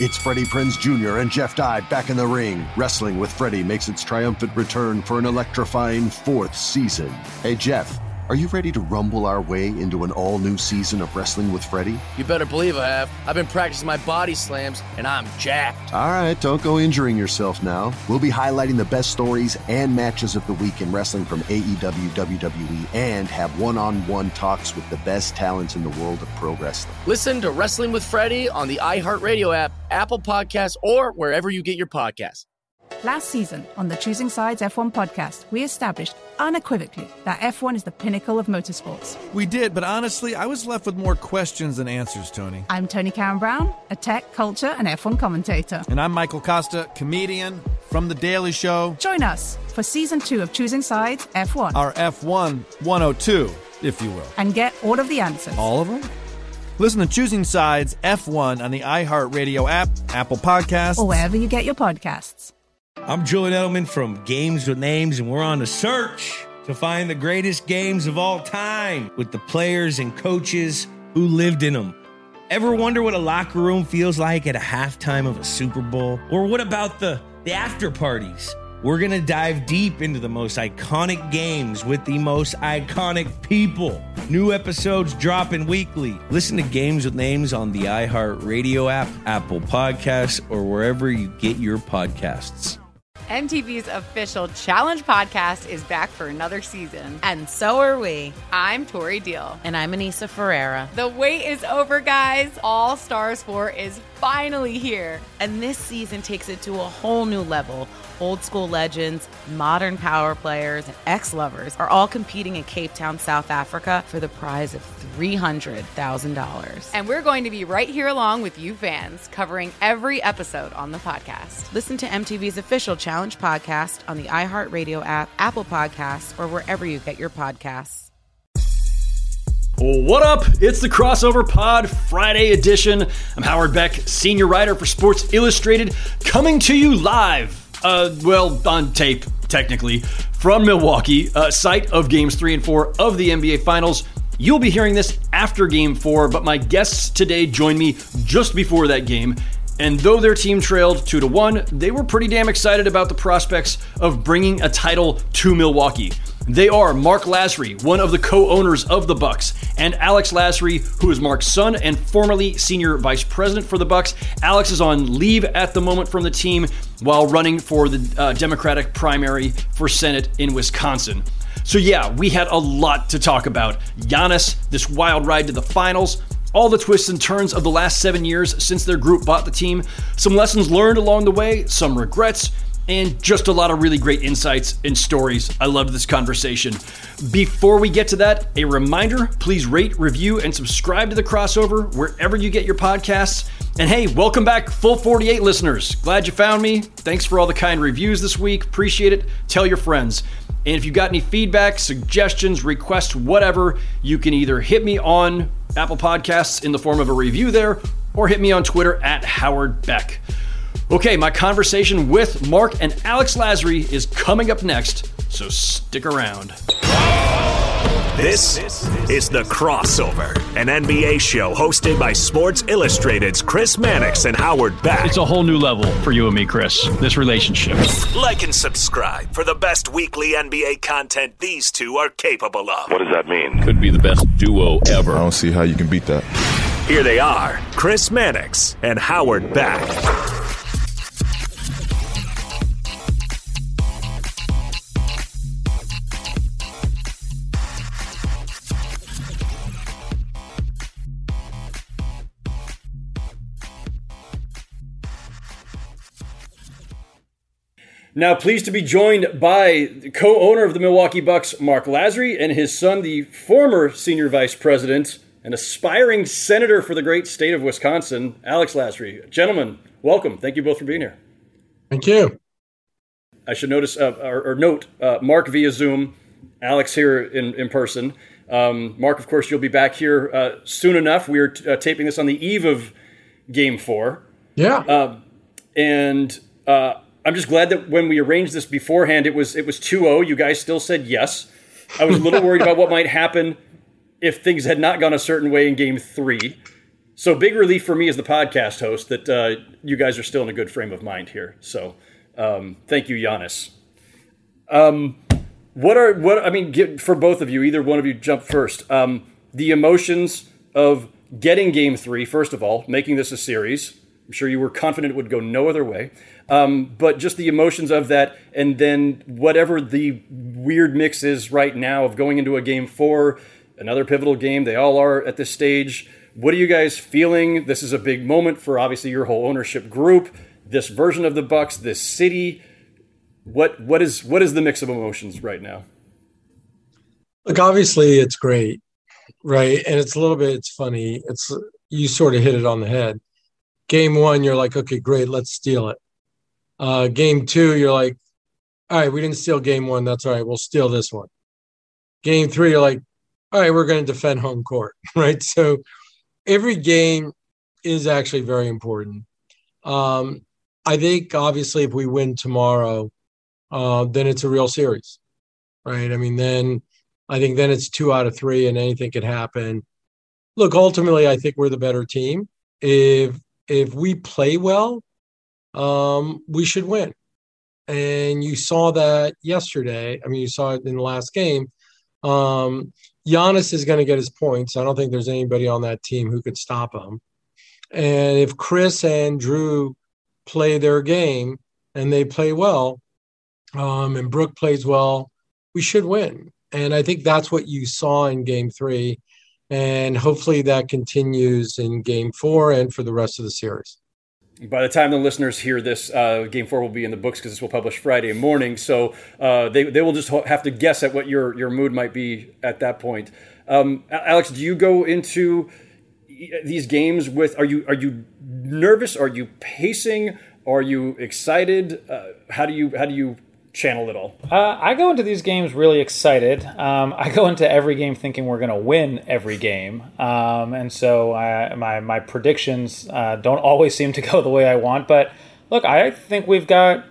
It's Freddie Prinze Jr. and Jeff Dye back in the ring. Wrestling with Freddie makes its triumphant return for an electrifying 4th season. Hey, Jeff, are you ready to rumble our way into an all-new season of Wrestling with Freddie? You better believe I have. I've been practicing my body slams, and I'm jacked. All right, don't go injuring yourself now. We'll be highlighting the best stories and matches of the week in wrestling from AEW, WWE, and have one-on-one talks with the best talents in the world of pro wrestling. Listen to Wrestling with Freddie on the iHeartRadio app, Apple Podcasts, or wherever you get your podcasts. Last season on the Choosing Sides F1 podcast, we established unequivocally that F1 is the pinnacle of motorsports. We did, but honestly, I was left with more questions than answers, Tony. I'm Tony Karen Brown, a tech, culture, and F1 commentator. And I'm Michael Costa, comedian from The Daily Show. Join us for Season 2 of Choosing Sides F1. Our F1 102, if you will. And get all of the answers. All of them? Listen to Choosing Sides F1 on the iHeartRadio app, Apple Podcasts, or wherever you get your podcasts. I'm Julian Edelman from Games with Names, and we're on a search to find the greatest games of all time with the players and coaches who lived in them. Ever wonder what a locker room feels like at a halftime of a Super Bowl? Or what about the after parties? We're going to dive deep into the most iconic games with the most iconic people. New episodes dropping weekly. Listen to Games with Names on the iHeartRadio app, Apple Podcasts, or wherever you get your podcasts. MTV's official Challenge podcast is back for another season. And so are we. I'm Tori Deal. And I'm Anissa Ferreira. The wait is over, guys. All Stars 4 is finally here. And this season takes it to a whole new level. Old school legends, modern power players, and ex-lovers are all competing in Cape Town, South Africa for the prize of $300,000. And we're going to be right here along with you fans, covering every episode on the podcast. Listen to MTV's official Challenge podcast on the iHeartRadio app, Apple Podcasts, or wherever you get your podcasts. What up? It's the Crossover Pod Friday edition. I'm Howard Beck, senior writer for Sports Illustrated, coming to you live. On tape, technically, from Milwaukee, site of Games 3 and 4 of the NBA Finals. You'll be hearing this after Game 4, but my guests today joined me just before that game. And though their team trailed 2-1, they were pretty damn excited about the prospects of bringing a title to Milwaukee. They are Marc Lasry, one of the co-owners of the Bucks, and Alex Lasry, who is Mark's son and formerly senior vice president for the Bucks. Alex is on leave at the moment from the team while running for the Democratic primary for Senate in Wisconsin. So yeah, we had a lot to talk about. Giannis, this wild ride to the finals, all the twists and turns of the last 7 years since their group bought the team, some lessons learned along the way, some regrets, and just a lot of really great insights and stories. I loved this conversation. Before we get to that, a reminder, please rate, review, and subscribe to The Crossover wherever you get your podcasts. And hey, welcome back, Full 48 listeners. Glad you found me. Thanks for all the kind reviews this week. Appreciate it. Tell your friends. And if you've got any feedback, suggestions, requests, whatever, you can either hit me on Apple Podcasts in the form of a review there, or hit me on Twitter at Howard Beck. Okay, my conversation with Marc and Alex Lasry is coming up next, so stick around. This is The Crossover, an NBA show hosted by Sports Illustrated's Chris Mannix and Howard Beck. It's a whole new level for you and me, Chris, this relationship. Like and subscribe for the best weekly NBA content these two are capable of. What does that mean? Could be the best duo ever. I don't see how you can beat that. Here they are, Chris Mannix and Howard Beck. Now, pleased to be joined by the co-owner of the Milwaukee Bucks, Marc Lasry, and his son, the former senior vice president and aspiring senator for the great state of Wisconsin, Alex Lasry. Gentlemen, welcome. Thank you both for being here. Thank you. I should note Marc via Zoom, Alex here in person. Marc, of course, you'll be back here soon enough. We are taping this on the eve of Game 4. Yeah. I'm just glad that when we arranged this beforehand, it was 2-0. You guys still said yes. I was a little worried about what might happen if things had not gone a certain way in Game 3. So big relief for me as the podcast host that you guys are still in a good frame of mind here. So thank you, Giannis. For both of you, either one of you jump first. The emotions of getting Game 3, first of all, making this a series. I'm sure you were confident it would go no other way. But just the emotions of that, and then whatever the weird mix is right now of going into a Game 4, another pivotal game. They all are at this stage. What are you guys feeling? This is a big moment for obviously your whole ownership group, this version of the Bucks, this city. What is the mix of emotions right now? Look, obviously it's great, right? And it's funny. You sort of hit it on the head. Game 1, you're like, okay, great, let's steal it. Game 2, you're like, all right, we didn't steal Game 1. That's all right. We'll steal this one. Game 3, you're like, all right, we're going to defend home court, right? So every game is actually very important. I think, obviously, if we win tomorrow, then it's a real series, right? I mean, then it's 2 out of 3 and anything could happen. Look, ultimately, I think we're the better team. If we play well, we should win. And you saw that yesterday. I mean, you saw it in the last game. Giannis is going to get his points. I don't think there's anybody on that team who could stop him. And if Chris and Drew play their game and they play well, and Brooke plays well, we should win. And I think that's what you saw in Game 3. And hopefully that continues in Game 4 and for the rest of the series. By the time the listeners hear this, Game 4 will be in the books because this will publish Friday morning. So they will just have to guess at what your mood might be at that point. Alex, do you go into these games with, are you nervous? Are you pacing? Are you excited? How do you channel it all? I go into these games really excited. I go into every game thinking we're going to win every game, and so my predictions don't always seem to go the way I want. But look, I think we've got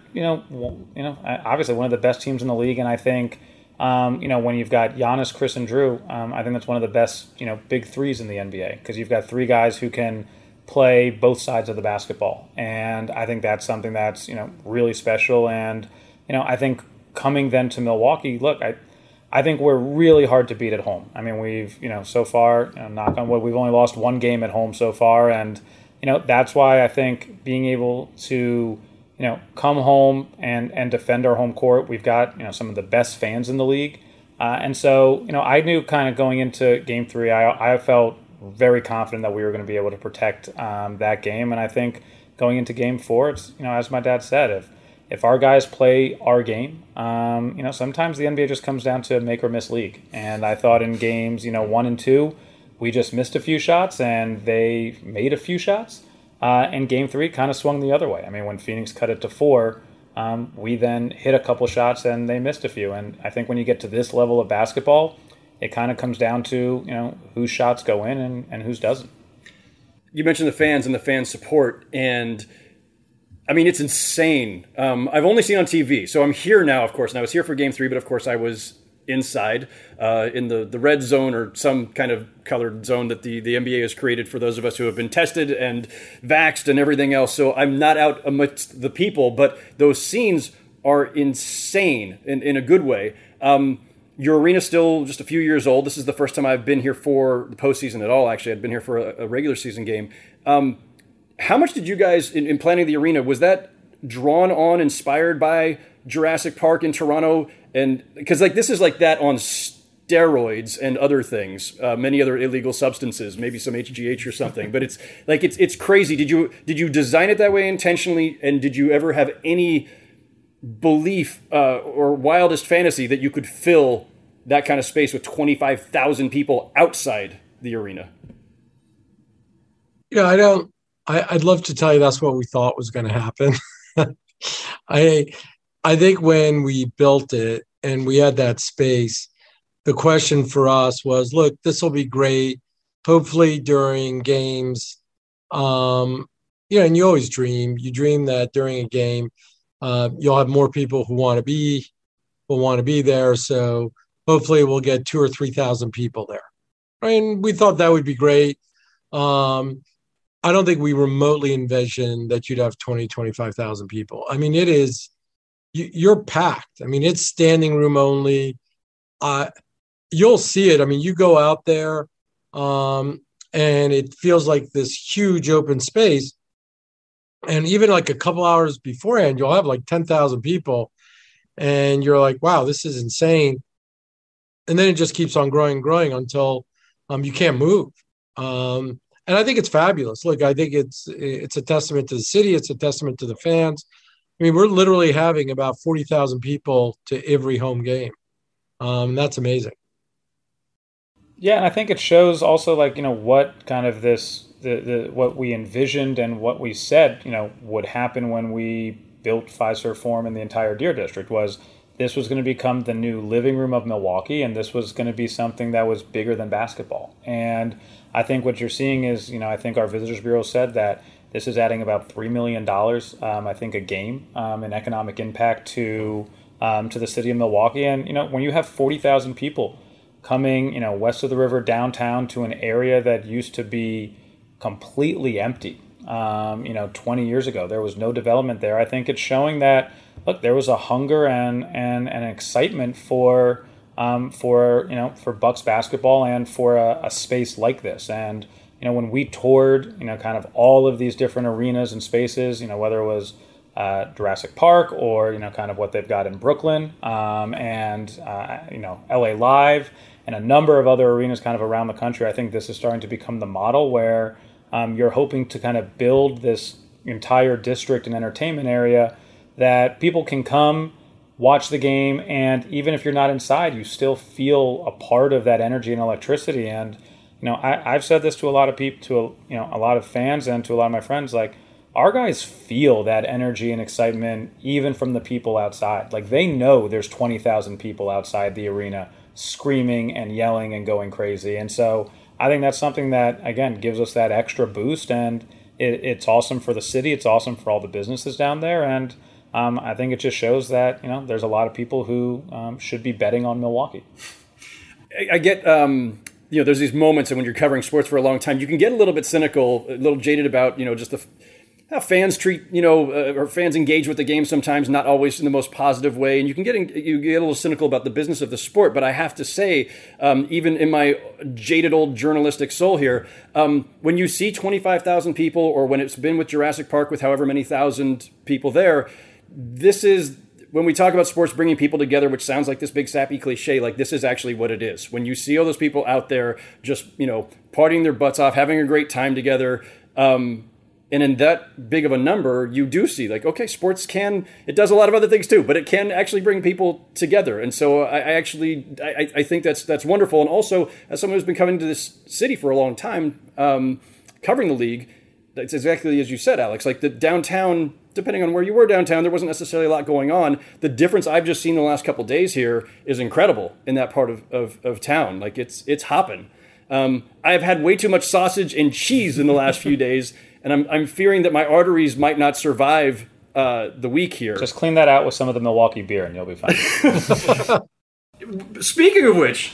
obviously one of the best teams in the league, and I think when you've got Giannis, Chris, and Drew, I think that's one of the best big threes in the NBA because you've got 3 guys who can play both sides of the basketball, and I think that's something that's really special. And I think coming then to Milwaukee, look, I think we're really hard to beat at home. I mean, we've, so far, knock on wood, we've only lost 1 game at home so far. And, that's why I think being able to, come home and defend our home court, we've got, some of the best fans in the league. And so, I knew kind of going into Game 3, I felt very confident that we were going to be able to protect that game. And I think going into Game 4, it's, as my dad said, if our guys play our game, sometimes the NBA just comes down to make or miss league. And I thought in games, 1 and 2, we just missed a few shots and they made a few shots. And Game 3 kind of swung the other way. I mean, when Phoenix cut it to 4, we then hit a couple shots and they missed a few. And I think when you get to this level of basketball, it kind of comes down to, whose shots go in and whose doesn't. You mentioned the fans and the fan support, and I mean, it's insane. I've only seen on TV, so I'm here now, of course, and I was here for Game 3, but of course I was inside in the red zone or some kind of colored zone that the NBA has created for those of us who have been tested and vaxxed and everything else. So I'm not out amidst the people, but those scenes are insane in a good way. Your arena's still just a few years old. This is the first time I've been here for the postseason at all, actually. I'd been here for a regular season game. How much did you guys, in planning the arena, was that drawn on, inspired by Jurassic Park in Toronto? And because this is like that on steroids and other things, many other illegal substances, maybe some HGH or something. But it's crazy. Did you design it that way intentionally? And did you ever have any belief or wildest fantasy that you could fill that kind of space with 25,000 people outside the arena? I'd love to tell you that's what we thought was going to happen. I think when we built it and we had that space, the question for us was, look, this will be great. Hopefully during games, and you always dream. You dream that during a game, you'll have more people who want to be there. So hopefully we'll get 2,000 or 3,000 people there. And we thought that would be great. I don't think we remotely envisioned that you'd have 20, 25,000 people. I mean, it is, you're packed. I mean, it's standing room only. You'll see it. I mean, you go out there and it feels like this huge open space. And even like a couple hours beforehand, you'll have like 10,000 people. And you're like, wow, this is insane. And then it just keeps on growing and growing until you can't move. And I think it's fabulous. Look, I think it's a testament to the city. It's a testament to the fans. I mean, we're literally having about 40,000 people to every home game. That's amazing. Yeah, and I think it shows also, like, what kind of what we envisioned and what we said, would happen when we built Fiserv Forum in the entire Deer District was this was going to become the new living room of Milwaukee, and this was going to be something that was bigger than basketball. And I think what you're seeing is, I think our Visitors Bureau said that this is adding about $3 million, I think, a game in economic impact to the city of Milwaukee. And, when you have 40,000 people coming, west of the river downtown to an area that used to be completely empty, 20 years ago, there was no development there. I think it's showing that, look, there was a hunger and an excitement for Bucks basketball and for a space like this. And, when we toured, kind of all of these different arenas and spaces, whether it was Jurassic Park or, kind of what they've got in Brooklyn and LA Live and a number of other arenas kind of around the country, I think this is starting to become the model where you're hoping to kind of build this entire district and entertainment area that people can come, watch the game, and even if you're not inside, you still feel a part of that energy and electricity. And, I've said this to a lot of people, to a lot of fans and to a lot of my friends, like, our guys feel that energy and excitement even from the people outside. Like, they know there's 20,000 people outside the arena screaming and yelling and going crazy. And so I think that's something that, again, gives us that extra boost, and it's awesome for the city. It's awesome for all the businesses down there. And I think it just shows that, there's a lot of people who should be betting on Milwaukee. I get, there's these moments, and when you're covering sports for a long time, you can get a little bit cynical, a little jaded about, just how fans treat, or fans engage with the game sometimes, not always in the most positive way. And you get a little cynical about the business of the sport. But I have to say, even in my jaded old journalistic soul here, when you see 25,000 people, or when it's been with Jurassic Park with however many thousand people there, this is, when we talk about sports bringing people together, which sounds like this big sappy cliche, like, this is actually what it is. When you see all those people out there just, partying their butts off, having a great time together, and in that big of a number, you do see, like, okay, sports it does a lot of other things too, but it can actually bring people together. And so I think that's wonderful. And also, as someone who's been coming to this city for a long time, covering the league, that's exactly as you said, Alex. Like, the downtown, depending on where you were downtown, there wasn't necessarily a lot going on. The difference I've just seen the last couple of days here is incredible in that part of town. Like, it's hopping. I've had way too much sausage and cheese in the last few days, and I'm fearing that my arteries might not survive the week here. Just clean that out with some of the Milwaukee beer, and you'll be fine. Speaking of which,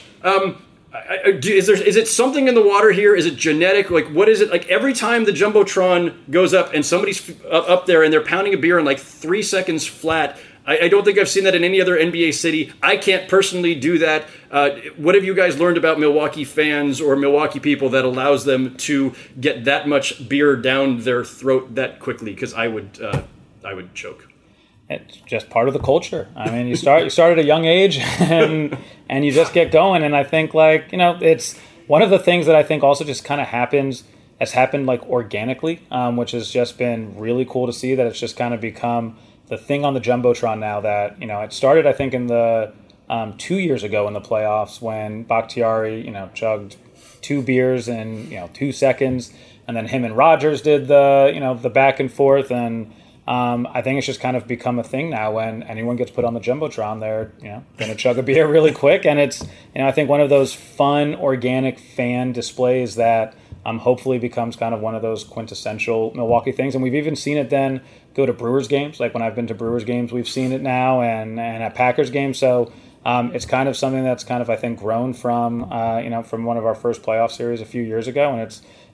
is it something in the water here? Is it genetic? Like, what is it? Like, every time the Jumbotron goes up and somebody's up there and they're pounding a beer in like 3 seconds flat, I don't think I've seen that in any other NBA city. I can't personally do that. What have you guys learned about Milwaukee fans or Milwaukee people that allows them to get that much beer down their throat that quickly? Because I would choke. It's just part of the culture. I mean, you start at a young age and you just get going. And I think, like, it's one of the things that I think also just kind of has happened like organically, which has just been really cool to see, that it's just kind of become the thing on the Jumbotron now. That, it started, I think, in the 2 years ago in the playoffs when Bakhtiari, chugged 2 beers in 2 seconds, and then him and Rodgers did the back and forth. And I think it's just kind of become a thing now. When anyone gets put on the Jumbotron, they're going to chug a beer really quick, and it's I think one of those fun, organic fan displays that hopefully becomes kind of one of those quintessential Milwaukee things. And we've even seen it then go to Brewers games. Like, when I've been to Brewers games, we've seen it now, and at Packers games. So it's kind of something that's kind of, I think, grown from from one of our first playoff series a few years ago, and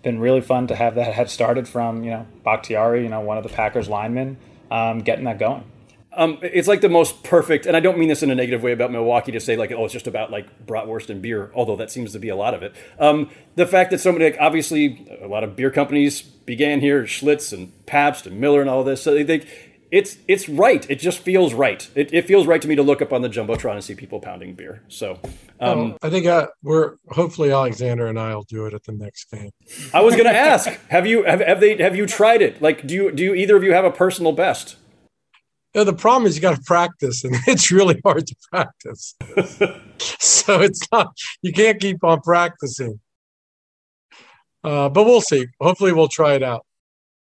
been really fun to have that had started from, Bakhtiari, one of the Packers linemen, getting that going. It's like the most perfect, and I don't mean this in a negative way about Milwaukee to say like, oh, it's just about like bratwurst and beer, although that seems to be a lot of it. The fact that somebody, like, obviously a lot of beer companies began here, Schlitz and Pabst and Miller and all this, so it's right. It just feels right. It feels right to me to look up on the Jumbotron and see people pounding beer. So I think hopefully Alexander and I will do it at the next game. I was going to ask, have you tried it? Like, do you either of you have a personal best? The problem is you got to practice, and it's really hard to practice. So it's not, you can't keep on practicing. But we'll see. Hopefully we'll try it out.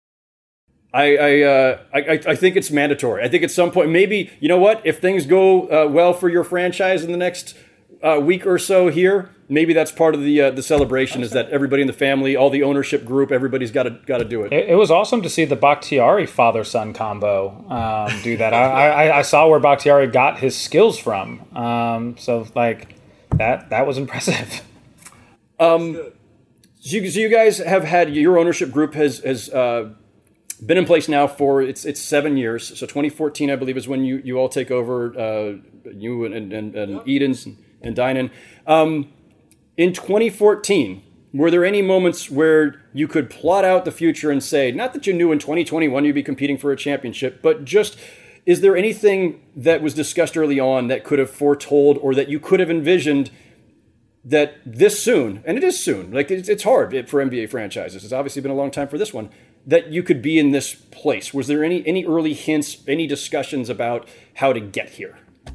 I think it's mandatory. I think at some point, maybe, you know what, if things go well for your franchise in the next week or so here, maybe that's part of the celebration, is that everybody in the family, all the ownership group, everybody's got to do it. It was awesome to see the Bakhtiari father-son combo do that. I saw where Bakhtiari got his skills from. So like that was impressive. So you guys have had, your ownership group has been in place now for it's 7 years. So 2014, I believe, is when you all take over, you and Edens and Dinan. In 2014, were there any moments where you could plot out the future and say, not that you knew in 2021 you'd be competing for a championship, but just, is there anything that was discussed early on that could have foretold, or that you could have envisioned that this soon, and it is soon, like it's hard for NBA franchises, it's obviously been a long time for this one, that you could be in this place? Was there any early hints, any discussions about how to get here?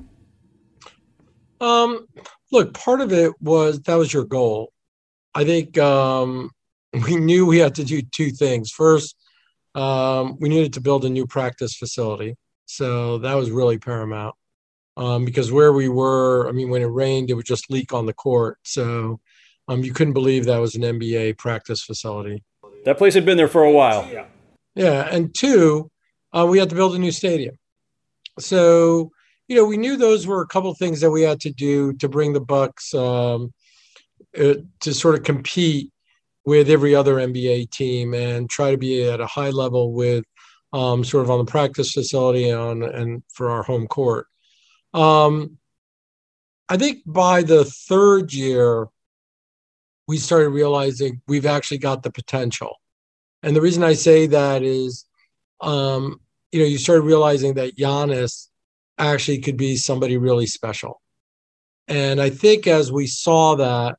Look, part of it was that was your goal. I think we knew we had to do two things. First, we needed to build a new practice facility. So that was really paramount. Because where we were, I mean, when it rained, it would just leak on the court. So you couldn't believe that was an NBA practice facility. That place had been there for a while. Yeah. And two, we had to build a new stadium. So, we knew those were a couple of things that we had to do to bring the Bucks to sort of compete with every other NBA team and try to be at a high level with sort of on the practice facility and for our home court. I think by the third year, we started realizing we've actually got the potential. And the reason I say that is, you started realizing that Giannis actually could be somebody really special. And I think as we saw that,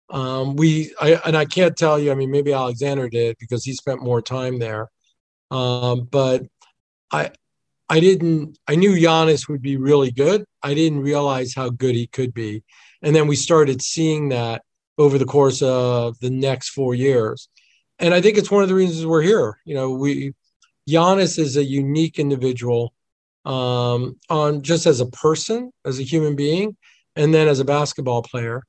I can't tell you, I mean, maybe Alexander did because he spent more time there. But I knew Giannis would be really good. I didn't realize how good he could be. And then we started seeing that over the course of the next 4 years. And I think it's one of the reasons we're here. Giannis is a unique individual on just as a person, as a human being, and then as a basketball player.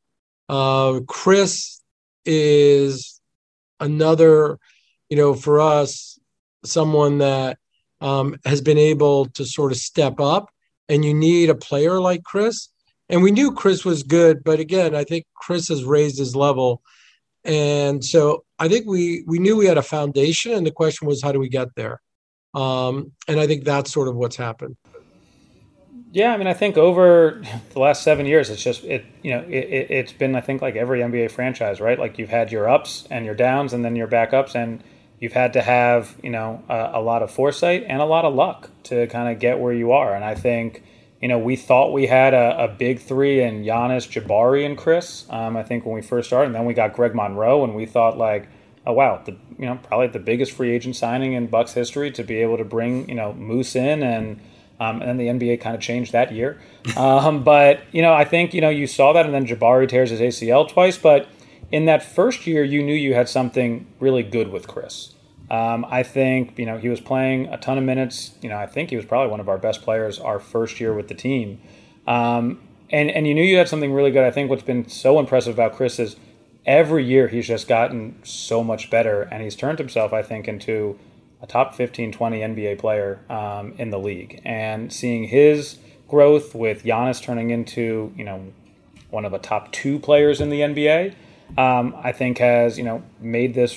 Chris is another, for us, someone that has been able to sort of step up, and you need a player like Chris. And we knew Chris was good, but again, I think Chris has raised his level. And so I think we knew we had a foundation, and the question was, how do we get there? And I think that's sort of what's happened. Yeah, I mean, I think over the last 7 years, it's just it's been, I think, like every NBA franchise, right? Like you've had your ups and your downs, and then your backups, and you've had to have a lot of foresight and a lot of luck to kind of get where you are. And I think we thought we had a big three in Giannis, Jabari, and Chris. I think when we first started, and then we got Greg Monroe, and we thought like, oh wow, probably the biggest free agent signing in Bucks history to be able to bring Moose in, and then the NBA kind of changed that year. But I think you saw that, and then Jabari tears his ACL twice. But in that first year, you knew you had something really good with Chris. I think he was playing a ton of minutes. I think he was probably one of our best players our first year with the team. And you knew you had something really good. I think what's been so impressive about Chris is every year he's just gotten so much better, and he's turned himself, I think, into a top 15, 20 NBA player in the league. And seeing his growth with Giannis turning into, one of the top 2 players in the NBA, I think has, made this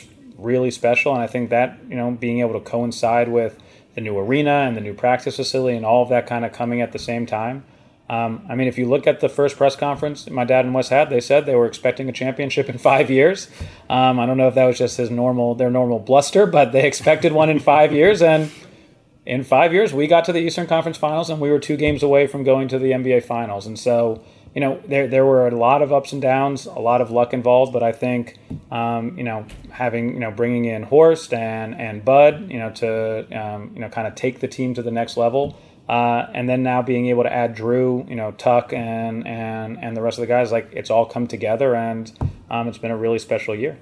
really special. And I think that, being able to coincide with the new arena and the new practice facility and all of that kind of coming at the same time. If you look at the first press conference my dad and Wes had, they said they were expecting a championship in 5 years. I don't know if that was just their normal bluster, but they expected one in 5 years. And in 5 years, we got to the Eastern Conference Finals, and we were 2 games away from going to the NBA Finals. And so, there were a lot of ups and downs, a lot of luck involved. But I think, bringing in Horst and Bud, to kind of take the team to the next level. And then now being able to add Drew, Tuck, and the rest of the guys, it's all come together, and it's been a really special year.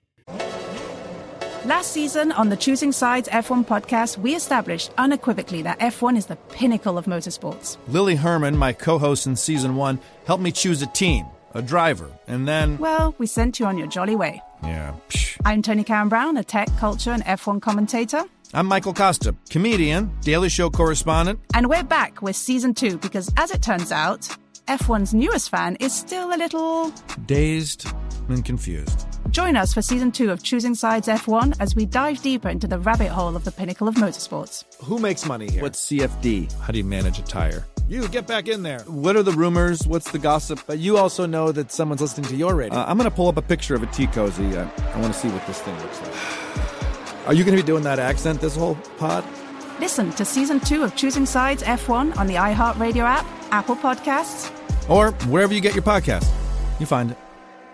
Last season on the Choosing Sides F1 podcast, we established unequivocally that F1 is the pinnacle of motorsports. Lily Herman, my co-host in Season 1, helped me choose a team, a driver, and then... Well, we sent you on your jolly way. Yeah. I'm Tony Karen Brown, a tech, culture, and F1 commentator. I'm Michael Costa, comedian, Daily Show correspondent. And we're back with Season 2 because, as it turns out, F1's newest fan is still a little... dazed and confused. Join us for Season 2 of Choosing Sides F1 as we dive deeper into the rabbit hole of the pinnacle of motorsports. Who makes money here? What's CFD? How do you manage a tire? You, get back in there. What are the rumors? What's the gossip? But you also know that someone's listening to your radio. I'm going to pull up a picture of a tea cozy. I want to see what this thing looks like. Are you going to be doing that accent this whole pod? Listen to Season 2 of Choosing Sides F1 on the iHeartRadio app, Apple Podcasts, or wherever you get your podcast. You find it.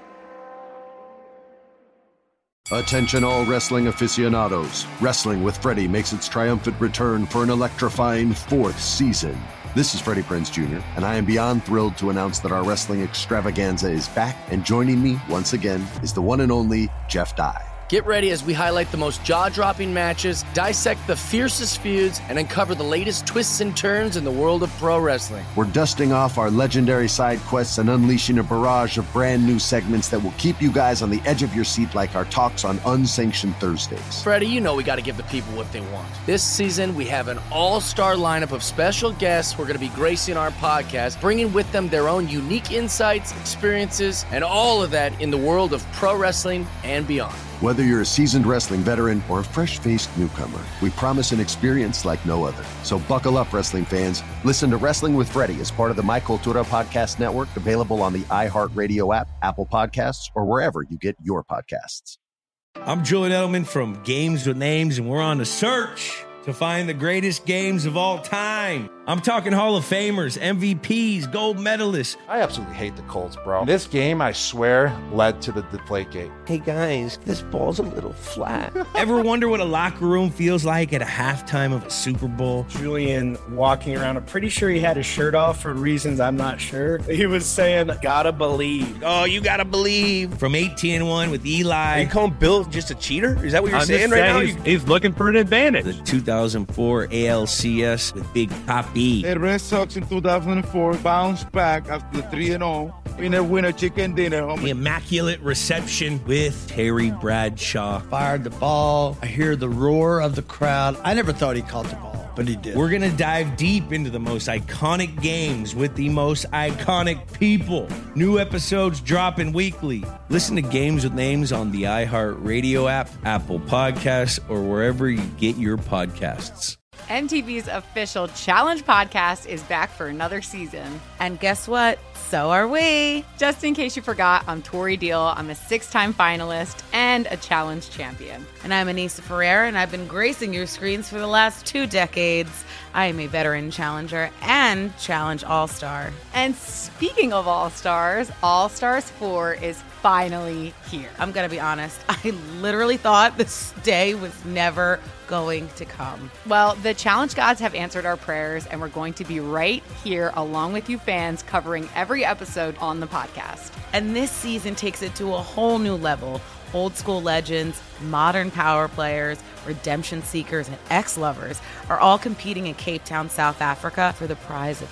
Attention all wrestling aficionados. Wrestling with Freddie makes its triumphant return for an electrifying 4th season. This is Freddie Prinze Jr., and I am beyond thrilled to announce that our wrestling extravaganza is back, and joining me once again is the one and only Jeff Dye. Get ready as we highlight the most jaw-dropping matches, dissect the fiercest feuds, and uncover the latest twists and turns in the world of pro wrestling. We're dusting off our legendary side quests and unleashing a barrage of brand new segments that will keep you guys on the edge of your seat like our talks on Unsanctioned Thursdays. Freddie, you know we got to give the people what they want. This season, we have an all-star lineup of special guests who are going to be gracing our podcast, bringing with them their own unique insights, experiences, and all of that in the world of pro wrestling and beyond. Whether you're a seasoned wrestling veteran or a fresh-faced newcomer, we promise an experience like no other. So buckle up, wrestling fans. Listen to Wrestling with Freddie as part of the My Cultura Podcast Network, available on the iHeartRadio app, Apple Podcasts, or wherever you get your podcasts. I'm Julian Edelman from Games with Names, and we're on the search to find the greatest games of all time. I'm talking Hall of Famers, MVPs, gold medalists. I absolutely hate the Colts, bro. This game, I swear, led to the Deflategate. Hey, guys, this ball's a little flat. Ever wonder what a locker room feels like at a halftime of a Super Bowl? Julian walking around, I'm pretty sure he had his shirt off for reasons I'm not sure. He was saying, gotta believe. Oh, you gotta believe. From 18-1 with Eli. Are you calling Bill just a cheater? Is that what you're saying right now? He's looking for an advantage. The 2004 ALCS with Big Papi. The Red Sox in 2004 bounced back after 3-0 in a winner chicken dinner. The immaculate reception with Terry Bradshaw. Fired the ball. I hear the roar of the crowd. I never thought he caught the ball, but he did. We're going to dive deep into the most iconic games with the most iconic people. New episodes dropping weekly. Listen to Games with Names on the iHeartRadio app, Apple Podcasts, or wherever you get your podcasts. MTV's official Challenge podcast is back for another season. And guess what? So are we. Just in case you forgot, I'm Tori Deal. I'm a 6-time finalist and a Challenge champion. And I'm Anissa Ferreira, and I've been gracing your screens for the last 2 decades. I am a veteran challenger and Challenge All-Star. And speaking of All-Stars, All-Stars 4 is finally here. I'm going to be honest. I literally thought this day was never going to come. Well, the Challenge gods have answered our prayers, and we're going to be right here along with you fans covering every episode on the podcast. And this season takes it to a whole new level. Old school legends, modern power players, redemption seekers, and ex-lovers are all competing in Cape Town, South Africa for the prize of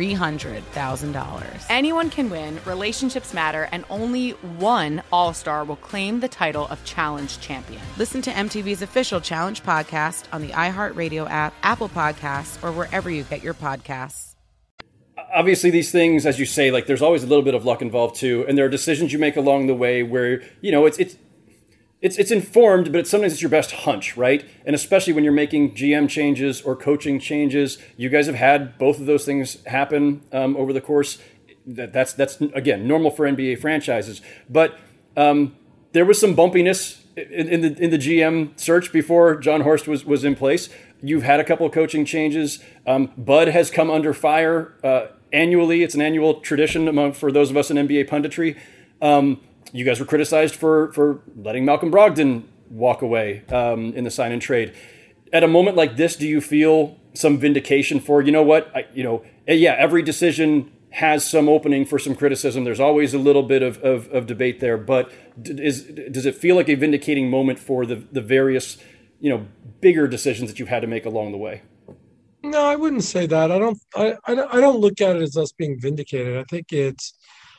$300,000. Anyone can win, relationships matter, and only one All-Star will claim the title of Challenge Champion. Listen to MTV's official Challenge podcast on the iHeartRadio app, Apple Podcasts, or wherever you get your podcasts. Obviously, these things, as you say, there's always a little bit of luck involved too, and there are decisions you make along the way where, it's it's informed, but sometimes it's your best hunch, right? And especially when you're making GM changes or coaching changes, you guys have had both of those things happen over the course. That's again normal for NBA franchises, but there was some bumpiness in the GM search before John Horst was in place. You've had a couple of coaching changes. Bud has come under fire annually. It's an annual tradition for those of us in NBA punditry. You guys were criticized for letting Malcolm Brogdon walk away in the sign and trade. At a moment like this, do you feel some vindication for, you know what, every decision has some opening for some criticism. There's always a little bit of debate there, but does it feel like a vindicating moment for the various, bigger decisions that you've had to make along the way? No, I wouldn't say that. I don't look at it as us being vindicated. I think it's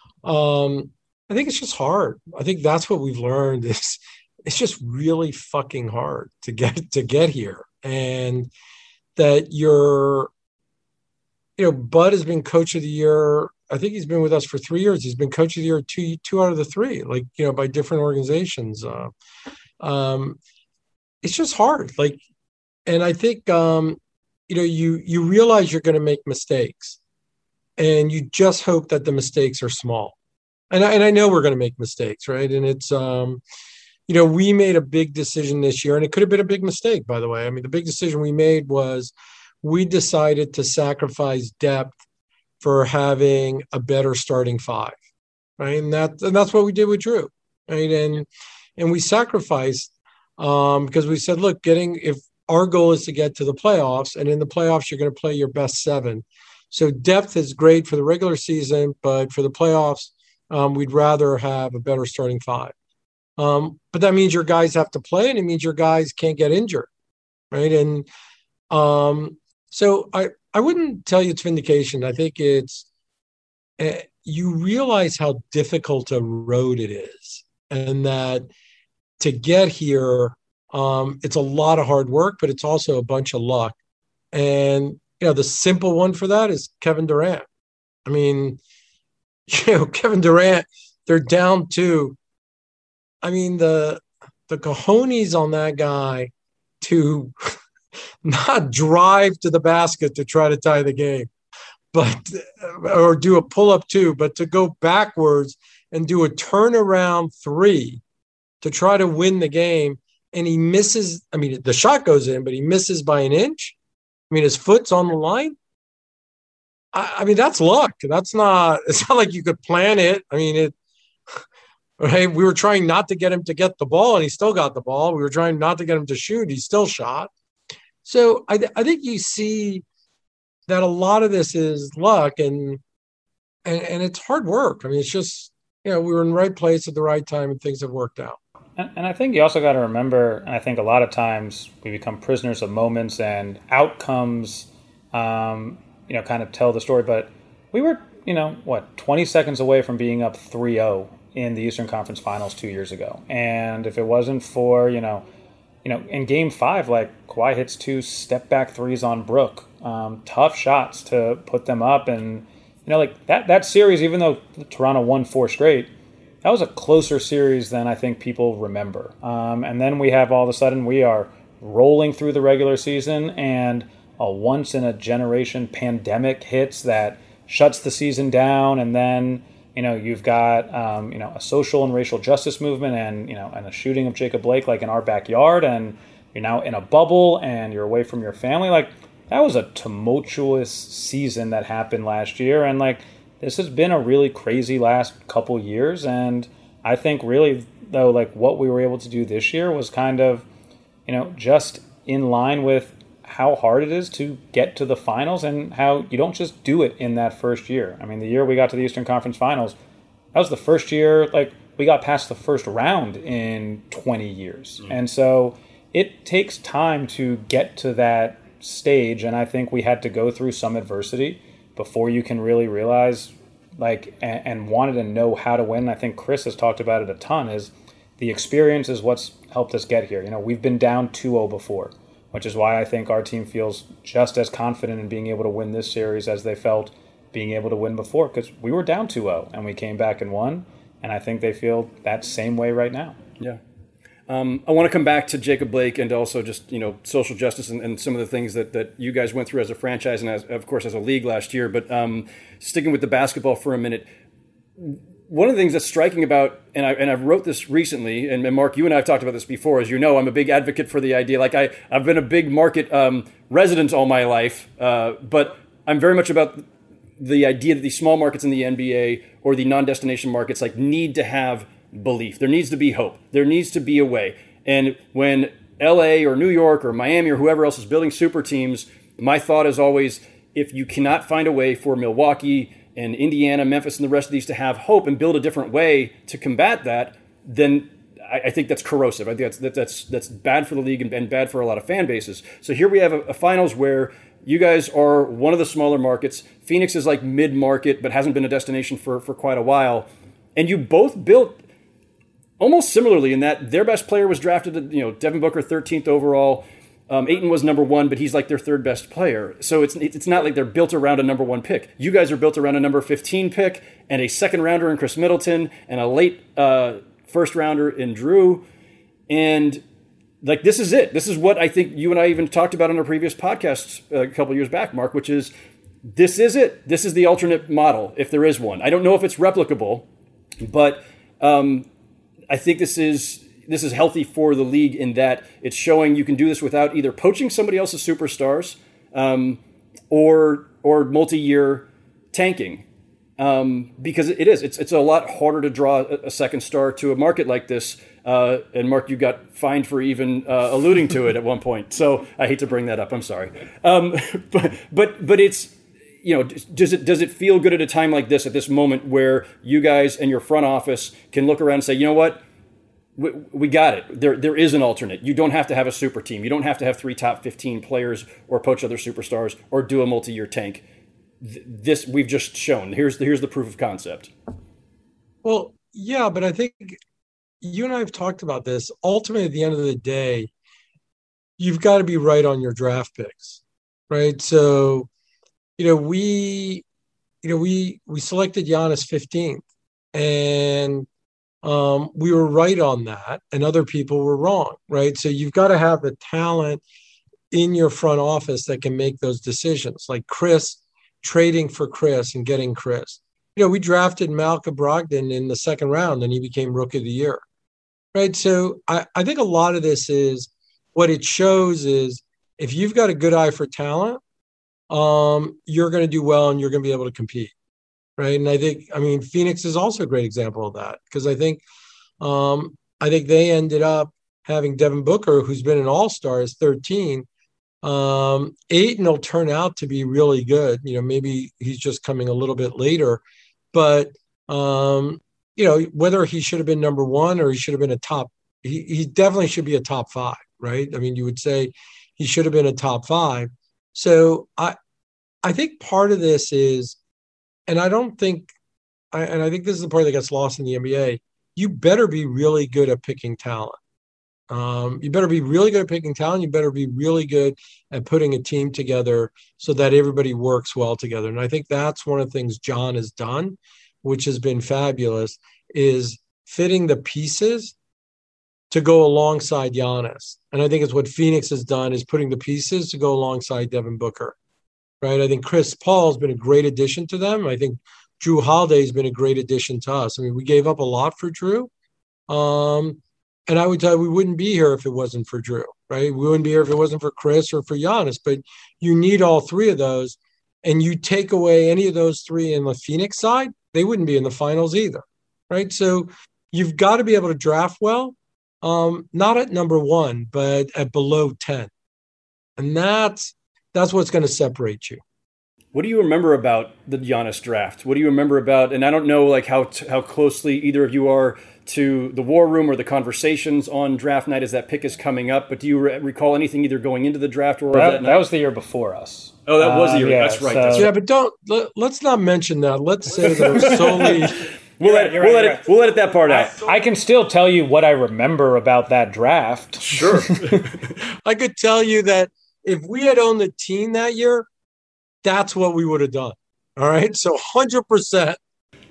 just hard. I think that's what we've learned is it's just really fucking hard to get here. And that Bud has been coach of the year. I think he's been with us for 3 years. He's been coach of the year two out of the three, by different organizations. It's just hard. And I think, you realize you're going to make mistakes and you just hope that the mistakes are small. And I know we're going to make mistakes, right? And it's, we made a big decision this year, and it could have been a big mistake, by the way. I mean, the big decision we made was we decided to sacrifice depth for having a better starting five, right? And that's what we did with Drew, right? And we sacrificed because we said, look, if our goal is to get to the playoffs, and in the playoffs you're going to play your best seven. So depth is great for the regular season, but for the playoffs, we'd rather have a better starting five. But that means your guys have to play, and it means your guys can't get injured, right? And so I wouldn't tell you it's vindication. I think it's you realize how difficult a road it is, and that to get here, it's a lot of hard work, but it's also a bunch of luck. And the simple one for that is Kevin Durant. I mean, Kevin Durant, they're down 2. I mean, the cojones on that guy to not drive to the basket to try to tie the game, or do a pull-up 2, but to go backwards and do a turnaround 3 to try to win the game. And he misses. I mean, the shot goes in, but he misses by an inch. I mean, his foot's on the line. I mean, that's luck. It's not like you could plan it. I mean, right? We were trying not to get him to get the ball, and he still got the ball. We were trying not to get him to shoot. He still shot. So I think you see that a lot of this is luck, and it's hard work. I mean, it's just, we were in the right place at the right time, and things have worked out. And I think you also got to remember, and I think a lot of times we become prisoners of moments and outcomes, kind of tell the story. But we were, 20 seconds away from being up 3-0 in the Eastern Conference Finals 2 years ago. And if it wasn't for, in Game 5, Kawhi hits 2 step-back threes on Brook, tough shots to put them up. And, that series, even though Toronto won 4 straight, that was a closer series than I think people remember. And then we have all of a sudden we are rolling through the regular season, and a once-in-a-generation pandemic hits that shuts the season down. And then, you've got, a social and racial justice movement and a shooting of Jacob Blake in our backyard. And you're now in a bubble and you're away from your family. That was a tumultuous season that happened last year. And this has been a really crazy last couple years, and I think really, though, what we were able to do this year was kind of, just in line with how hard it is to get to the finals and how you don't just do it in that first year. I mean, the year we got to the Eastern Conference Finals, that was the first year, we got past the first round in 20 years. Mm-hmm. And so it takes time to get to that stage, and I think we had to go through some adversity before you can really realize, and wanted to know how to win. I think Chris has talked about it a ton, is the experience is what's helped us get here. We've been down 2-0 before, which is why I think our team feels just as confident in being able to win this series as they felt being able to win before, because we were down 2-0 and we came back and won, and I think they feel that same way right now. Yeah. I want to come back to Jacob Blake and also just, social justice and some of the things that you guys went through as a franchise and of course as a league last year. But sticking with the basketball for a minute, one of the things that's striking about, and I wrote this recently, and Mark, you and I have talked about this before, as you know, I'm a big advocate for the idea. Like I've been a big market resident all my life, but I'm very much about the idea that these small markets in the NBA or the non-destination markets need to have belief. There needs to be hope. There needs to be a way. And when LA or New York or Miami or whoever else is building super teams, my thought is always, if you cannot find a way for Milwaukee and Indiana, Memphis, and the rest of these to have hope and build a different way to combat that, then I think that's corrosive. I think that's bad for the league and bad for a lot of fan bases. So here we have a finals where you guys are one of the smaller markets. Phoenix is mid-market, but hasn't been a destination for quite a while. And you both built almost similarly in that their best player was drafted, Devin Booker, 13th overall. Ayton was number 1, but he's their third best player. So it's not like they're built around a number 1 pick. You guys are built around a number 15 pick and a second rounder in Chris Middleton and a late first rounder in Drew. And this is it. This is what I think you and I even talked about on a previous podcast a couple years back, Mark, which is this is it. This is the alternate model, if there is one. I don't know if it's replicable, but I think this is healthy for the league in that it's showing you can do this without either poaching somebody else's superstars or multi-year tanking. Because it's a lot harder to draw a second star to a market like this. And Mark, you got fined for even alluding to it at one point. So I hate to bring that up. I'm sorry. But it's, does it feel good at a time like this, at this moment where you guys and your front office can look around and say, you know what? We got it. There is an alternate. You don't have to have a super team. You don't have to have 3 top 15 players or poach other superstars or do a multi-year tank. This we've just shown. Here's the proof of concept. Well, yeah, but I think you and I have talked about this. Ultimately, at the end of the day, you've got to be right on your draft picks, right? So, we selected Giannis 15th, and we were right on that, and other people were wrong, right? So you've got to have the talent in your front office that can make those decisions, like Chris. Trading for Chris and getting Chris. We drafted Malcolm Brogdon in the second round and he became Rookie of the Year, right? So I think a lot of this is what it shows is if you've got a good eye for talent, you're going to do well and you're going to be able to compete, right? And Phoenix is also a great example of that because I think they ended up having Devin Booker, who's been an all-star, as 13. Ayton will turn out to be really good. Maybe he's just coming a little bit later, but whether he should have been number 1 or he should have been he definitely should be a top 5, right? You would say he should have been a top 5. So I think part of this is, and I think this is the part that gets lost in the NBA. You better be really good at picking talent. You better be really good at picking talent. You better be really good at putting a team together so that everybody works well together. And I think that's one of the things John has done, which has been fabulous, is fitting the pieces to go alongside Giannis. And I think it's what Phoenix has done is putting the pieces to go alongside Devin Booker, right? I think Chris Paul has been a great addition to them. I think Drew Holiday has been a great addition to us. We gave up a lot for Drew. And I would tell you, we wouldn't be here if it wasn't for Drew, right? We wouldn't be here if it wasn't for Chris or for Giannis, but you need all 3 of those. And you take away any of those 3 in the Phoenix side, they wouldn't be in the finals either, right? So you've got to be able to draft well, not at number 1, but at below 10. And that's what's going to separate you. What do you remember about the Giannis draft? What do you remember about, and I don't know how closely either of you are to the war room or the conversations on draft night as that pick is coming up, but do you recall anything either going into the draft or that was the year before us? Oh, that was the year. That's right. That's right. Yeah, but let's not mention that. Let's say that it was solely. We'll edit that part out. I can still tell you what I remember about that draft. Sure. I could tell you that if we had owned the team that year, that's what we would have done. All right. So 100%.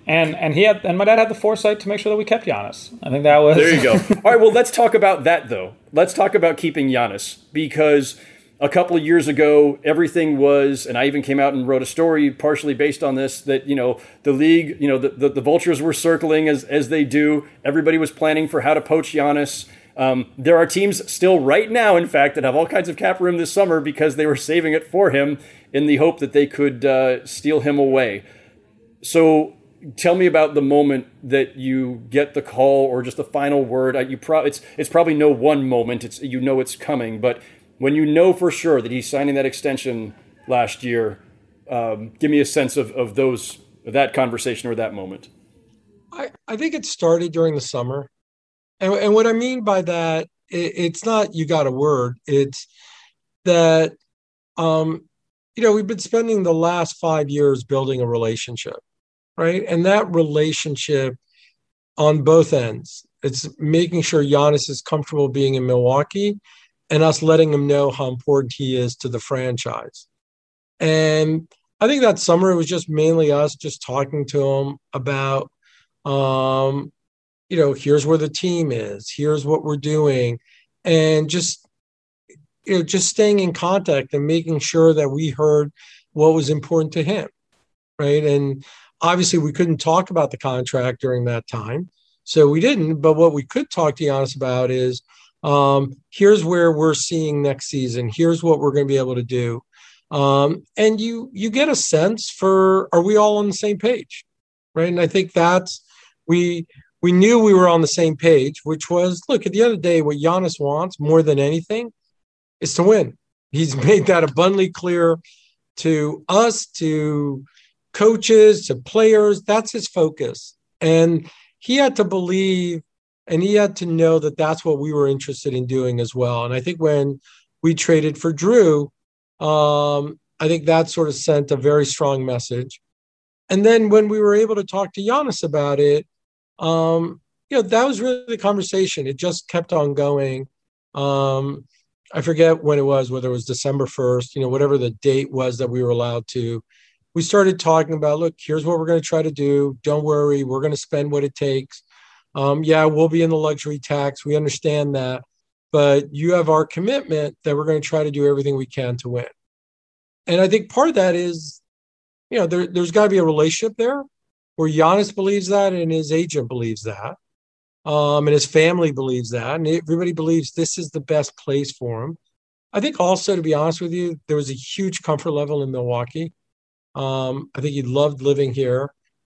And my dad had the foresight to make sure that we kept Giannis. I think that was there. You go. All right, well, let's talk about that though. Let's talk about keeping Giannis, because a couple of years ago, everything was, and I even came out and wrote a story partially based on this, that, the league, the vultures were circling as they do. Everybody was planning for how to poach Giannis. There are teams still right now, in fact, that have all kinds of cap room this summer because they were saving it for him in the hope that they could steal him away. So tell me about the moment that you get the call or just the final word. It's probably no one moment. It's coming, but when you know for sure that he's signing that extension last year, give me a sense of that conversation or that moment. I think it started during the summer. And what I mean by that, it's not you got a word. It's that, we've been spending the last 5 years building a relationship, right? And that relationship on both ends, it's making sure Giannis is comfortable being in Milwaukee and us letting him know how important he is to the franchise. And I think that summer it was just mainly us just talking to him about, here's where the team is, here's what we're doing, and just staying in contact and making sure that we heard what was important to him, right? And obviously we couldn't talk about the contract during that time, so we didn't. But what we could talk to Giannis about is, here's where we're seeing next season. Here's what we're going to be able to do. And you get a sense for, are we all on the same page? Right. And I think we knew we were on the same page, which was, look, at the end of the day, what Giannis wants more than anything is to win. He's made that abundantly clear to us, to coaches, to players. That's his focus. And he had to believe and he had to know that that's what we were interested in doing as well. And I think when we traded for Drew, I think that sort of sent a very strong message. And then when we were able to talk to Giannis about it, that was really the conversation. It just kept on going. I forget when it was, whether it was December 1st, whatever the date was that we were allowed to. We started talking about, look, here's what we're going to try to do. Don't worry, we're going to spend what it takes. We'll be in the luxury tax. We understand that. But you have our commitment that we're going to try to do everything we can to win. And I think part of that is, there's got to be a relationship there where Giannis believes that and his agent believes that. And his family believes that. And everybody believes this is the best place for him. I think also, to be honest with you, there was a huge comfort level in Milwaukee. I think he loved living here.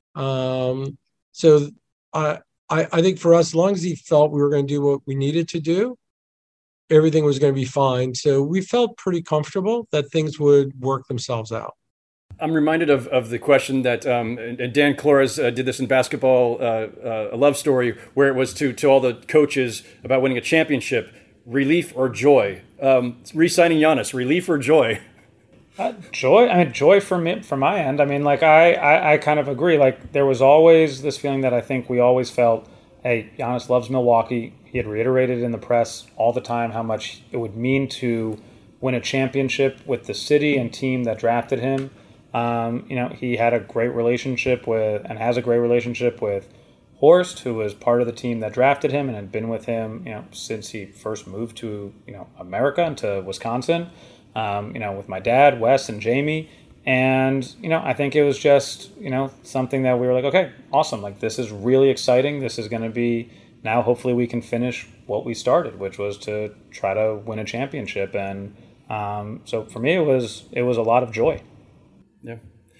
So I think for us, as long as he felt we were going to do what we needed to do, everything was going to be fine. So we felt pretty comfortable that things would work themselves out. I'm reminded of the question that Dan Flores did this in Basketball, A Love Story, where it was to all the coaches about winning a championship, relief or joy. Re-signing Giannis, relief or joy? Joy. I mean, joy from my end. I mean, I kind of agree. There was always this feeling that I think we always felt, hey, Giannis loves Milwaukee. He had reiterated in the press all the time how much it would mean to win a championship with the city and team that drafted him. He had a great relationship and has a great relationship with Horst, who was part of the team that drafted him and had been with him, since he first moved to, America and to Wisconsin. With my dad, Wes, and Jamie. And, I think it was just, something that we were like, okay, awesome. This is really exciting. This is going to be, now hopefully we can finish what we started, which was to try to win a championship. And so for me, it was a lot of joy. Yeah.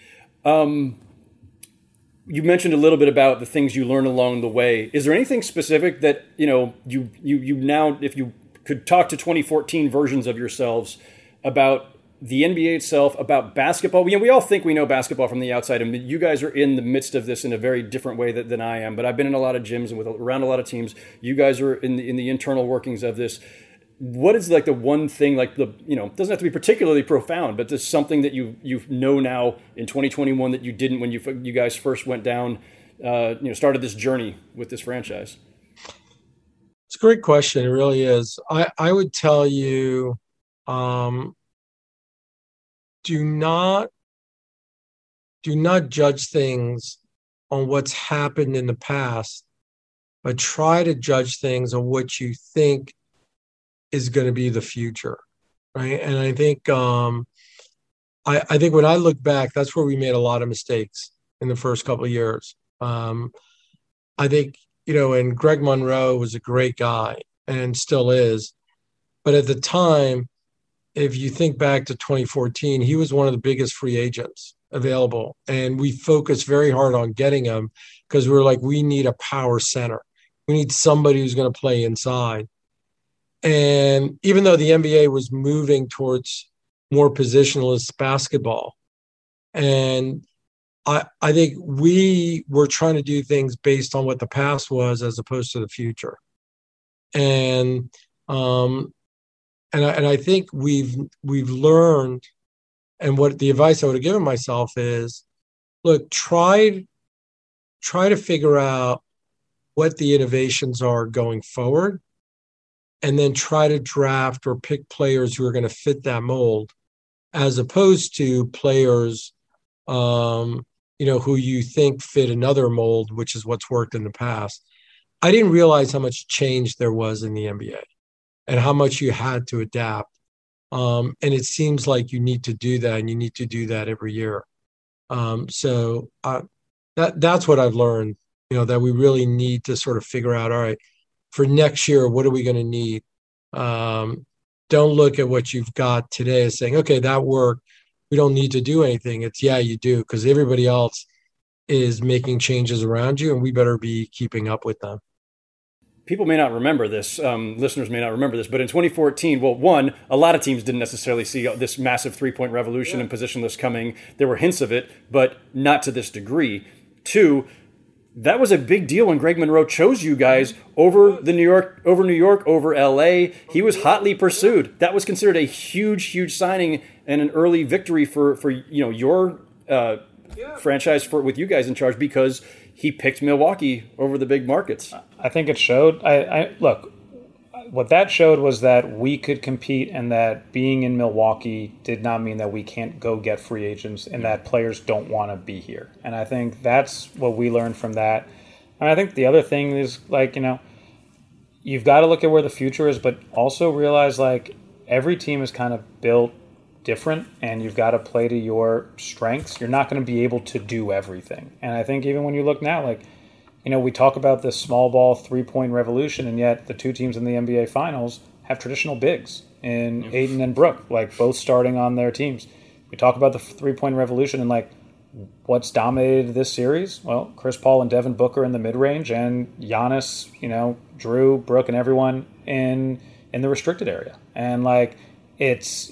You mentioned a little bit about the things you learned along the way. Is there anything specific that, you now, if you could talk to 2014 versions of yourselves about the NBA itself, about basketball? We all think we know basketball from the outside, and you guys are in the midst of this in a very different way than I am. But I've been in a lot of gyms and around a lot of teams. You guys are in the internal workings of this. What is the one thing, it doesn't have to be particularly profound, but there's something that you know now in 2021 that you didn't when you guys first went down, started this journey with this franchise? It's a great question. It really is. I would tell you, do not judge things on what's happened in the past, but try to judge things on what you think is going to be the future, right? And I think I think when I look back, that's where we made a lot of mistakes in the first couple of years. I think, and Greg Monroe was a great guy and still is. But at the time, if you think back to 2014, he was one of the biggest free agents available. And we focused very hard on getting him because we were like, we need a power center. We need somebody who's going to play inside. And even though the NBA was moving towards more positionless basketball, and I think we were trying to do things based on what the past was as opposed to the future. And I think we've learned, and what the advice I would have given myself is, look, try to figure out what the innovations are going forward, and then try to draft or pick players who are going to fit that mold, as opposed to players who you think fit another mold, which is what's worked in the past. I didn't realize how much change there was in the NBA and how much you had to adapt. And it seems like you need to do that, and you need to do that every year. So that's what I've learned, that we really need to sort of figure out, all right, for next year, what are we going to need? Don't look at what you've got today as saying, okay, that worked. We don't need to do anything. It's, yeah, you do, because everybody else is making changes around you, and we better be keeping up with them. People may not remember this, listeners may not remember this, but in 2014, well, one, a lot of teams didn't necessarily see this massive three-point revolution and positionless coming. There were hints of it, but not to this degree. Two, that was a big deal when Greg Monroe chose you guys over New York, over LA. He was hotly pursued. That was considered a huge signing and an early victory for your franchise with you guys in charge, because he picked Milwaukee over the big markets. I think it showed. Look, what that showed was that we could compete, and that being in Milwaukee did not mean that we can't go get free agents, and that players don't want to be here. And I think that's what we learned from that. And I think the other thing is, you've got to look at where the future is, but also realize, every team is kind of built different, and you've got to play to your strengths. You're not going to be able to do everything. And I think even when you look now, we talk about this small ball 3-point revolution, and yet the two teams in the NBA Finals have traditional bigs in Ayton and Brook, both starting on their teams. We talk about the 3-point revolution, and what's dominated this series? Well, Chris Paul and Devin Booker in the mid-range, and Giannis, Drew, Brook, and everyone in the restricted area. And it's,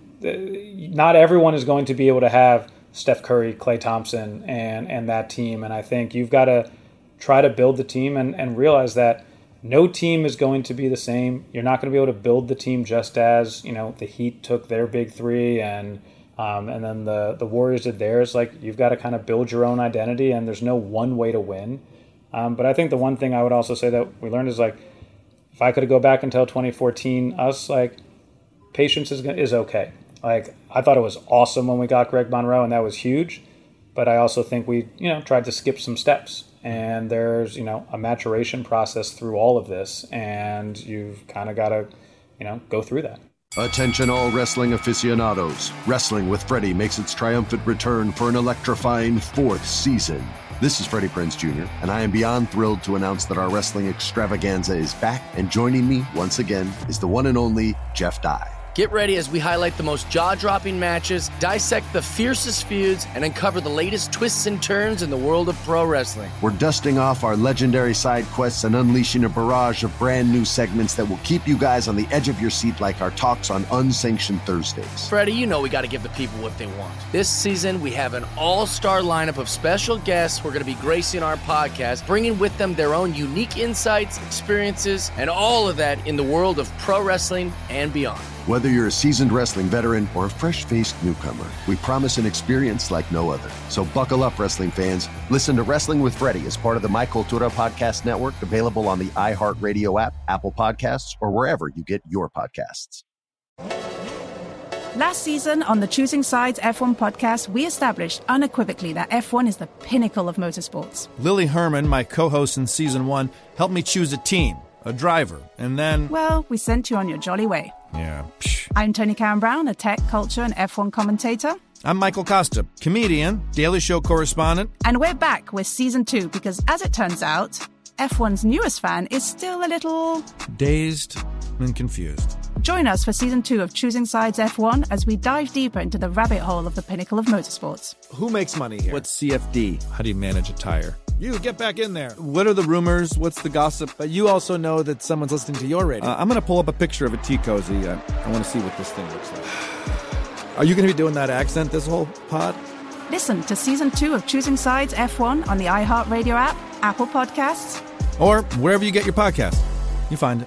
not everyone is going to be able to have Steph Curry, Klay Thompson, and that team. And I think you've got to try to build the team and realize that no team is going to be the same. You're not going to be able to build the team just as, the Heat took their big three and then the Warriors did theirs. You've got to kind of build your own identity, and there's no one way to win. But I think the one thing I would also say that we learned is, if I could go back until 2014, patience is okay. I thought it was awesome when we got Greg Monroe, and that was huge. But I also think we, tried to skip some steps. And there's, a maturation process through all of this. And you've kind of got to, go through that. Attention all wrestling aficionados. Wrestling with Freddie makes its triumphant return for an electrifying 4th season. This is Freddie Prinze Jr., and I am beyond thrilled to announce that our wrestling extravaganza is back, and joining me once again is the one and only Jeff Dye. Get ready as we highlight the most jaw-dropping matches, dissect the fiercest feuds, and uncover the latest twists and turns in the world of pro wrestling. We're dusting off our legendary side quests and unleashing a barrage of brand new segments that will keep you guys on the edge of your seat, like our talks on Unsanctioned Thursdays. Freddie, we got to give the people what they want. This season, we have an all-star lineup of special guests who are going to be gracing our podcast, bringing with them their own unique insights, experiences, and all of that in the world of pro wrestling and beyond. Whether you're a seasoned wrestling veteran or a fresh-faced newcomer, we promise an experience like no other. So buckle up, wrestling fans. Listen to Wrestling with Freddie as part of the My Cultura Podcast Network, available on the iHeartRadio app, Apple Podcasts, or wherever you get your podcasts. Last season on the Choosing Sides F1 podcast, we established unequivocally that F1 is the pinnacle of motorsports. Lily Herman, my co-host in Season 1, helped me choose a team, a driver, and then... Well, we sent you on your jolly way. Yeah, I'm Tony Karen Brown, a tech, culture, and F1 commentator. I'm Michael Costa, comedian, Daily Show correspondent. And we're back with Season 2 because, as it turns out, F1's newest fan is still a little... dazed and confused. Join us for Season 2 of Choosing Sides F1 as we dive deeper into the rabbit hole of the pinnacle of motorsports. Who makes money here? What's CFD? How do you manage a tire? You, get back in there. What are the rumors? What's the gossip? But you also know that someone's listening to your radio. I'm going to pull up a picture of a tea cozy. I want to see what this thing looks like. Are you going to be doing that accent this whole pod? Listen to Season 2 of Choosing Sides F1 on the iHeartRadio app, Apple Podcasts, or wherever you get your podcast. You find it.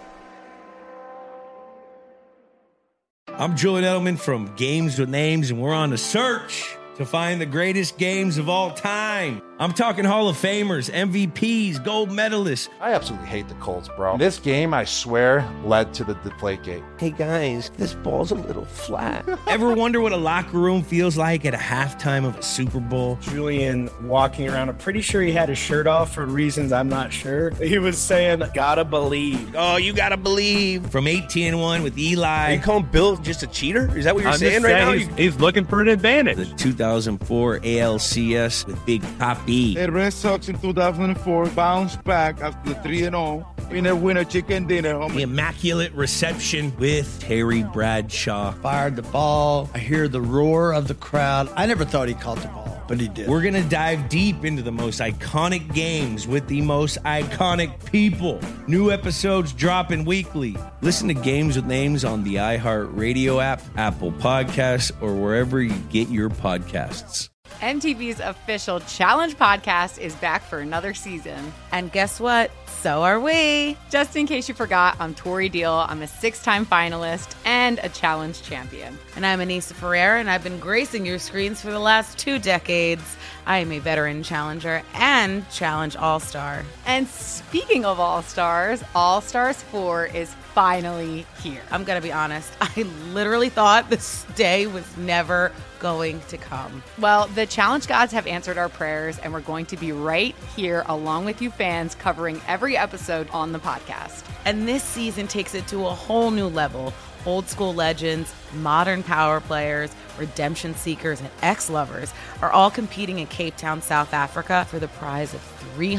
I'm Julian Edelman from Games with Names, and we're on a search to find the greatest games of all time. I'm talking Hall of Famers, MVPs, gold medalists. I absolutely hate the Colts, bro. This game, I swear, led to the Deflategate. Hey guys, this ball's a little flat. Ever wonder what a locker room feels like at a halftime of a Super Bowl? Julian walking around, I'm pretty sure he had his shirt off for reasons I'm not sure. He was saying, gotta believe. Oh, you gotta believe. From 18-1 with Eli. Are you calling Bill just a cheater? Is that what you're saying right now? He's looking for an advantage. The 2004 ALCS with Big Papi. The Red Sox in 2004 bounced back after the 3-0. Winner chicken dinner. The immaculate reception with Terry Bradshaw. Fired the ball. I hear the roar of the crowd. I never thought he caught the ball, but he did. We're going to dive deep into the most iconic games with the most iconic people. New episodes dropping weekly. Listen to Games with Names on the iHeartRadio app, Apple Podcasts, or wherever you get your podcasts. MTV's official Challenge podcast is back for another season. And guess what? So are we. Just in case you forgot, I'm Tori Deal. I'm a 6-time finalist and a Challenge champion. And I'm Anissa Ferrer, and I've been gracing your screens for the last 2 decades. I am a veteran challenger and Challenge All-Star. And speaking of All-Stars, All-Stars 4 is finally here. I'm going to be honest. I literally thought this day was never going to come. Well, the Challenge gods have answered our prayers, and we're going to be right here along with you fans covering every episode on the podcast. And this season takes it to a whole new level. Old school legends, modern power players, redemption seekers, and ex-lovers are all competing in Cape Town, South Africa for the prize of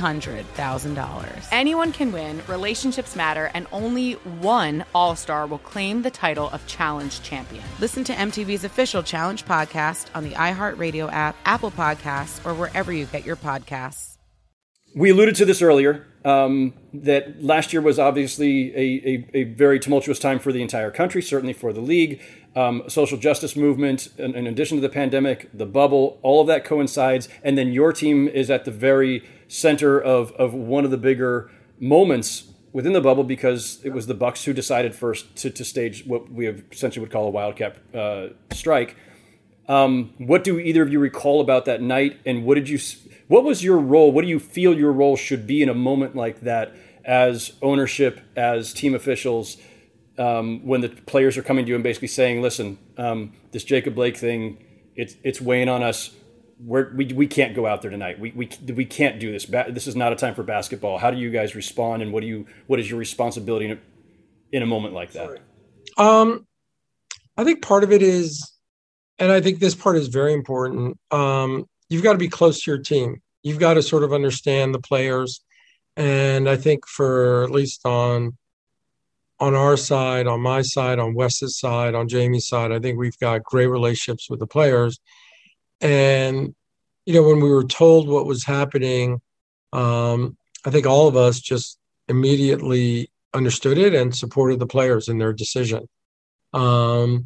$300,000. Anyone can win, relationships matter, and only one All-Star will claim the title of Challenge champion. Listen to MTV's official Challenge podcast on the iHeartRadio app, Apple Podcasts, or wherever you get your podcasts. We alluded to this earlier, that last year was obviously a very tumultuous time for the entire country, certainly for the league. Social justice movement, in addition to the pandemic, the bubble, all of that coincides. And then your team is at the very center of one of the bigger moments within the bubble, because it was the Bucks who decided first to stage what we essentially would call a wildcat strike. What do either of you recall about that night, and what was your role? What do you feel your role should be in a moment like that, as ownership, as team officials, when the players are coming to you and basically saying, listen, this Jacob Blake thing, it's weighing on us. We can't go out there tonight. We can't do this. This is not a time for basketball. How do you guys respond, and what is your responsibility in a moment like that? I think part of it is, and I think this part is very important, you've got to be close to your team. You've got to sort of understand the players. And I think for at least on our side, on my side, on Wes's side, on Jamie's side, I think we've got great relationships with the players. And, when we were told what was happening, I think all of us just immediately understood it and supported the players in their decision. And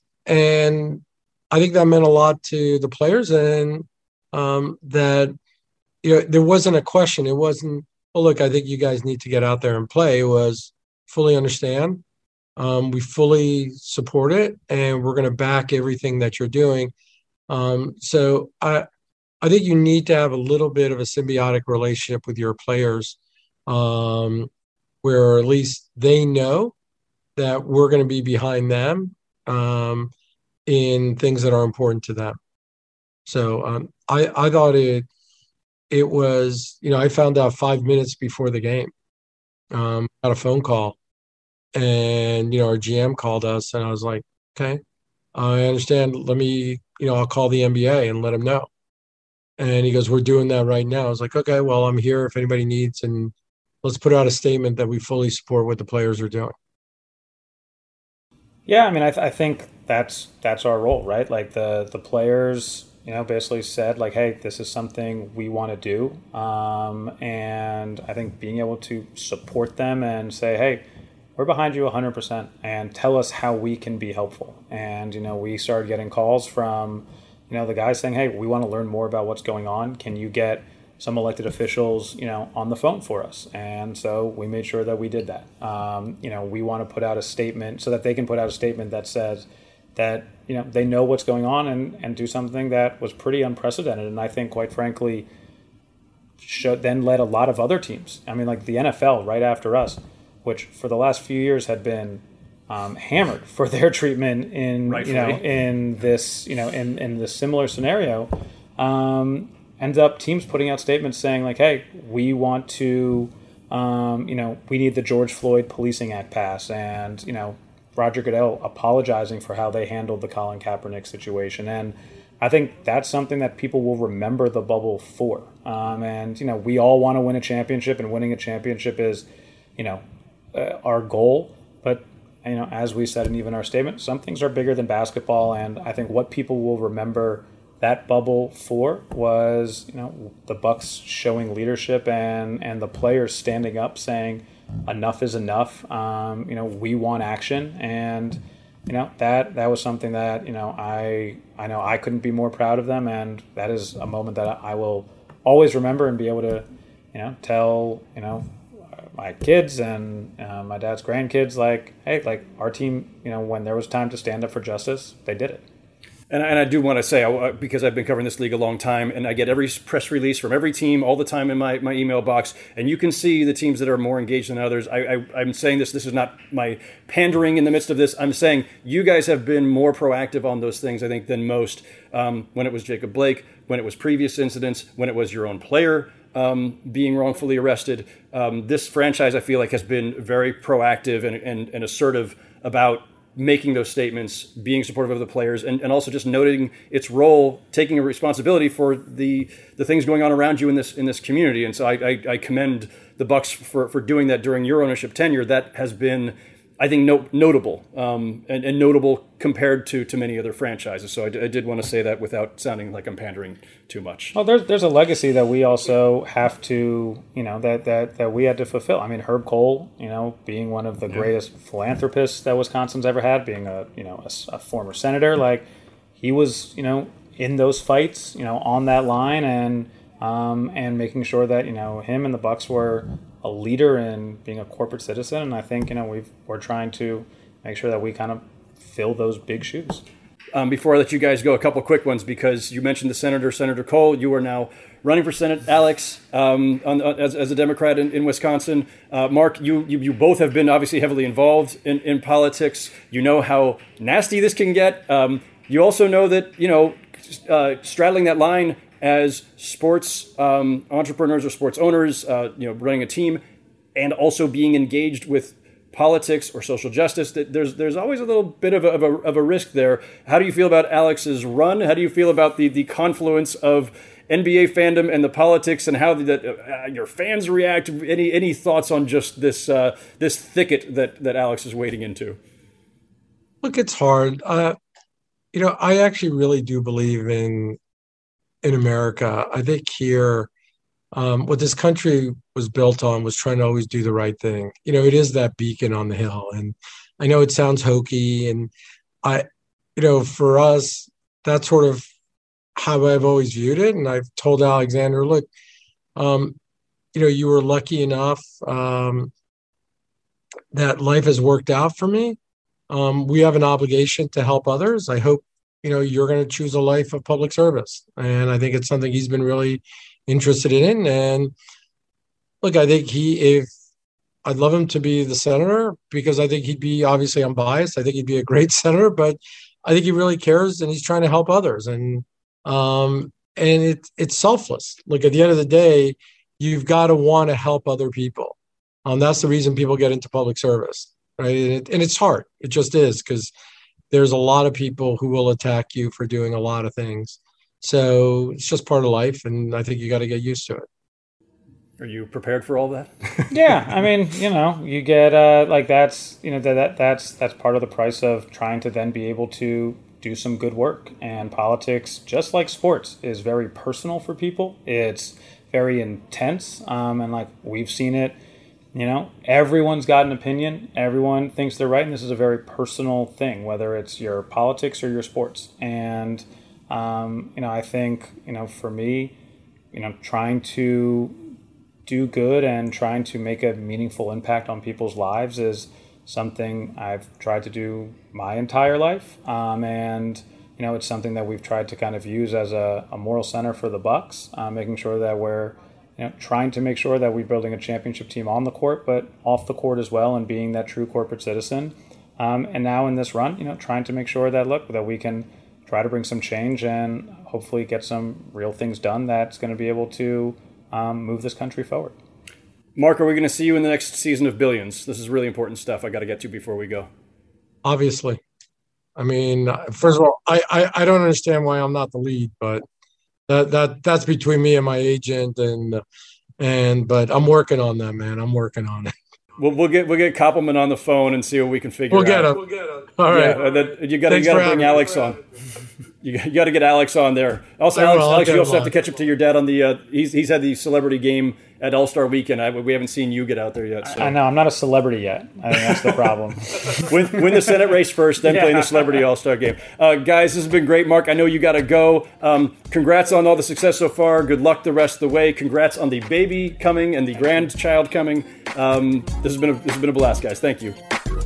I think that meant a lot to the players, and that, there wasn't a question. It wasn't, well, look, I think you guys need to get out there and play. It was fully understand. We fully support it, and we're going to back everything that you're doing. So I think you need to have a little bit of a symbiotic relationship with your players, where at least they know that we're going to be behind them. in things that are important to them. So I thought it was, I found out 5 minutes before the game. Got a phone call, and our GM called us, and I was like, okay, I understand. Let me, I'll call the NBA and let them know. And he goes, we're doing that right now. I was like, okay, well, I'm here if anybody needs, and let's put out a statement that we fully support what the players are doing. Yeah, I mean, I think that's our role, right? Like the players, basically said like, hey, this is something we want to do. And I think being able to support them and say, hey, we're behind you 100% and tell us how we can be helpful. And, we started getting calls from, the guys saying, hey, we want to learn more about what's going on. Can you get some elected officials, on the phone for us? And so we made sure that we did that. We want to put out a statement so that they can put out a statement that says that, they know what's going on and do something that was pretty unprecedented. And I think, quite frankly, then led a lot of other teams. I mean, like the NFL right after us, which for the last few years had been hammered for their treatment in, in this, in this similar scenario, ended up teams putting out statements saying like, hey, we want to, we need the George Floyd Policing Act passed, and, Roger Goodell apologizing for how they handled the Colin Kaepernick situation. And I think that's something that people will remember the bubble for. And, we all want to win a championship, and winning a championship is, our goal. But, as we said in even our statement, some things are bigger than basketball. And I think what people will remember that bubble for was, the Bucks showing leadership and the players standing up saying enough is enough. We want action. And, that was something that, I know I couldn't be more proud of them. And that is a moment that I will always remember and be able to, tell, my kids and my dad's grandkids, like, hey, like our team, when there was time to stand up for justice, they did it. And I do want to say, because I've been covering this league a long time, and I get every press release from every team all the time in my email box, and you can see the teams that are more engaged than others. I'm saying this is not my pandering in the midst of this. I'm saying you guys have been more proactive on those things, I think, than most. When it was Jacob Blake, when it was previous incidents, when it was your own player being wrongfully arrested. This franchise, I feel like, has been very proactive and assertive about making those statements, being supportive of the players, and also just noting its role, taking a responsibility for the things going on around you in this community. And so I commend the Bucks for doing that during your ownership tenure. That has been, I think, notable and notable compared to many other franchises. So I did want to say that without sounding like I'm pandering too much. Well, there's a legacy that we also have to, that we had to fulfill. I mean, Herb Cole, being one of the greatest philanthropists that Wisconsin's ever had, being a former senator, like he was, in those fights, on that line and making sure that, him and the Bucks were a leader in being a corporate citizen. And I think, we're trying to make sure that we kind of fill those big shoes. Before I let you guys go, a couple quick ones, because you mentioned the Senator Cole. You are now running for Senate, Alex, as a Democrat in Wisconsin. Mark, you both have been obviously heavily involved in politics. You know how nasty this can get. You also know that, straddling that line as sports entrepreneurs or sports owners, running a team, and also being engaged with politics or social justice, that there's always a little bit of a risk there. How do you feel about Alex's run? How do you feel about the confluence of NBA fandom and the politics, and how your fans react? Any thoughts on just this thicket that Alex is wading into? Look, it's hard. I actually really do believe in America. I think here, what this country was built on was trying to always do the right thing. It is that beacon on the hill. And I know it sounds hokey, and for us, that's sort of how I've always viewed it. And I've told Alexander, look, you were lucky enough that life has worked out for me. We have an obligation to help others. I hope, you're going to choose a life of public service. And I think it's something he's been really interested in. And look, I think I'd love him to be the senator, because I think he'd be, obviously I'm biased, I think he'd be a great senator, but I think he really cares, and he's trying to help others. And it's selfless. Like, at the end of the day, you've got to want to help other people. That's the reason people get into public service, right? And it's hard. It just is, because there's a lot of people who will attack you for doing a lot of things. So it's just part of life, and I think you got to get used to it. Are you prepared for all that? Yeah, I mean, you get that's that's part of the price of trying to then be able to do some good work. And politics, just like sports, is very personal for people. It's very intense, and like we've seen it. Everyone's got an opinion. Everyone thinks they're right, and this is a very personal thing, whether it's your politics or your sports. And I think for me, trying to do good and trying to make a meaningful impact on people's lives is something I've tried to do my entire life. And it's something that we've tried to kind of use as a moral center for the Bucks, making sure that we're trying to make sure that we're building a championship team on the court, but off the court as well, and being that true corporate citizen. And now in this run, trying to make sure that we can try to bring some change and hopefully get some real things done that's going to be able to move this country forward. Mark, are we going to see you in the next season of Billions? This is really important stuff I got to get to before we go. Obviously. I mean, first of all, I don't understand why I'm not the lead, but that's between me and my agent, but I'm working on that, man. I'm working on it. We'll get Koppelman on the phone and see what we can figure out. We'll get him. All right. Yeah, you got to bring Alex on. You got to get Alex on there. Also, Alex, you also have to catch up to your dad on the. He's had the celebrity game at All-Star Weekend. We haven't seen you get out there yet. So. I know I'm not a celebrity yet. I think that's the problem. win the Senate race first, then play in the Celebrity All-Star game. Guys, this has been great. Mark, I know you got to go. Congrats on all the success so far. Good luck the rest of the way. Congrats on the baby coming and the grandchild coming. This has been a blast, guys. Thank you.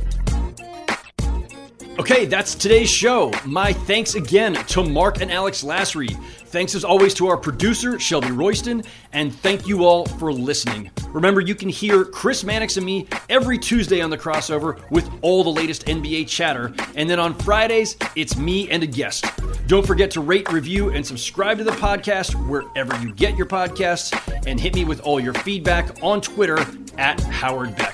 Okay, that's today's show. My thanks again to Mark and Alex Lasry. Thanks as always to our producer, Shelby Royston, and thank you all for listening. Remember, you can hear Chris Mannix and me every Tuesday on The Crossover with all the latest NBA chatter, and then on Fridays, it's me and a guest. Don't forget to rate, review, and subscribe to the podcast wherever you get your podcasts, and hit me with all your feedback on Twitter at Howard Beck.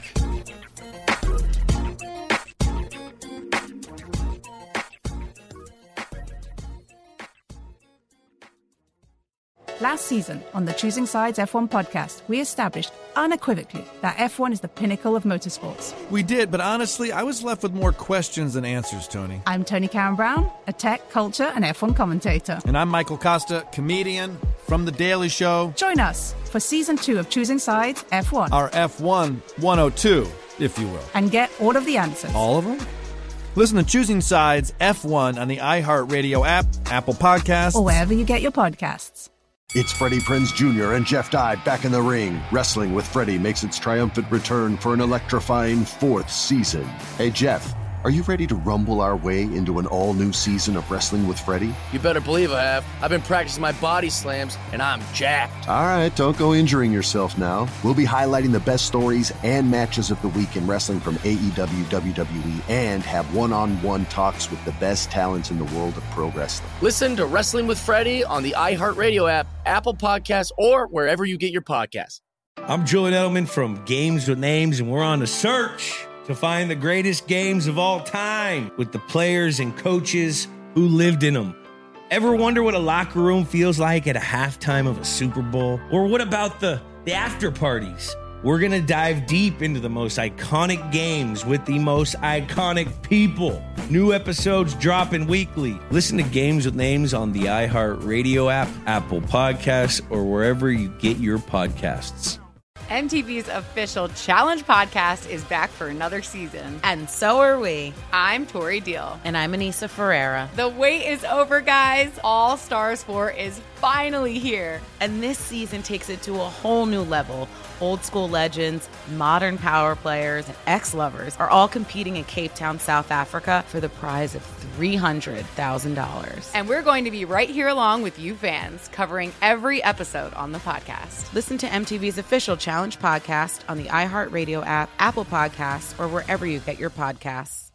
Last season on the Choosing Sides F1 podcast, we established unequivocally that F1 is the pinnacle of motorsports. We did, but honestly, I was left with more questions than answers, Tony. I'm Tony Karen Brown, a tech, culture, and F1 commentator. And I'm Michael Costa, comedian from The Daily Show. Join us for Season 2 of Choosing Sides F1. Our F1 102, if you will. And get all of the answers. All of them? Listen to Choosing Sides F1 on the iHeartRadio app, Apple Podcasts, or wherever you get your podcasts. It's Freddie Prinze Jr. and Jeff Dye back in the ring. Wrestling with Freddie makes its triumphant return for an electrifying 4th season. Hey, Jeff, are you ready to rumble our way into an all-new season of Wrestling with Freddie? You better believe I have. I've been practicing my body slams, and I'm jacked. All right, don't go injuring yourself now. We'll be highlighting the best stories and matches of the week in wrestling from AEW, WWE, and have one-on-one talks with the best talents in the world of pro wrestling. Listen to Wrestling with Freddie on the iHeartRadio app, Apple Podcasts, or wherever you get your podcasts. I'm Julian Edelman from Games with Names, and we're on a search to find the greatest games of all time with the players and coaches who lived in them. Ever wonder what a locker room feels like at a halftime of a Super Bowl? Or what about the after parties? We're going to dive deep into the most iconic games with the most iconic people. New episodes dropping weekly. Listen to Games with Names on the iHeartRadio app, Apple Podcasts, or wherever you get your podcasts. MTV's official Challenge podcast is back for another season. And so are we. I'm Tori Deal. And I'm Anissa Ferreira. The wait is over, guys. All Stars 4 is finally here. And this season takes it to a whole new level. Old school legends, modern power players, and ex-lovers are all competing in Cape Town, South Africa for the prize of $300,000. And we're going to be right here along with you fans, covering every episode on the podcast. Listen to MTV's official Challenge podcast on the iHeartRadio app, Apple Podcasts, or wherever you get your podcasts.